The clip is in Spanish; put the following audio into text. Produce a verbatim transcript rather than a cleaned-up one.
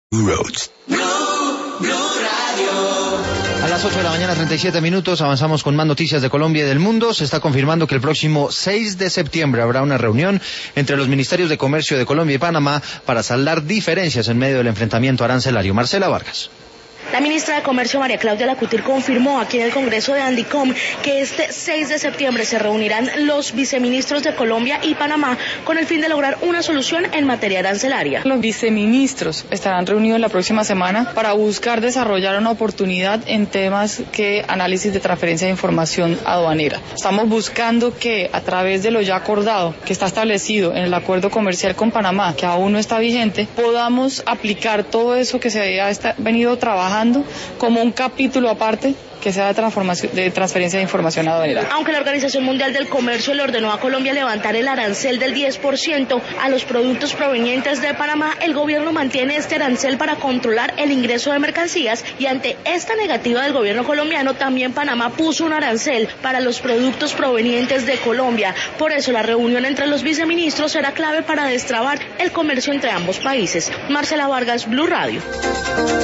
Roads. Blue, Blue Radio. A las ocho de la mañana, treinta y siete minutos, avanzamos con más noticias de Colombia y del mundo. Se está confirmando que el próximo seis de septiembre habrá una reunión entre los Ministerios de Comercio de Colombia y Panamá para saldar diferencias en medio del enfrentamiento arancelario. Marcela Vargas. La ministra de Comercio, María Claudia Lacutir, confirmó aquí en el Congreso de Andicom que este seis de septiembre se reunirán los viceministros de Colombia y Panamá con el fin de lograr una solución en materia arancelaria. Los viceministros estarán reunidos la próxima semana para buscar desarrollar una oportunidad en temas que análisis de transferencia de información aduanera. Estamos buscando que a través de lo ya acordado, que está establecido en el acuerdo comercial con Panamá, que aún no está vigente, podamos aplicar todo eso que se ha venido trabajando como un capítulo aparte que sea de, transformación, de transferencia de información aduanera. Aunque la Organización Mundial del Comercio le ordenó a Colombia levantar el arancel del diez por ciento a los productos provenientes de Panamá, el gobierno mantiene este arancel para controlar el ingreso de mercancías, y ante esta negativa del gobierno colombiano, también Panamá puso un arancel para los productos provenientes de Colombia. Por eso la reunión entre los viceministros será clave para destrabar el comercio entre ambos países. Marcela Vargas, Blue Radio.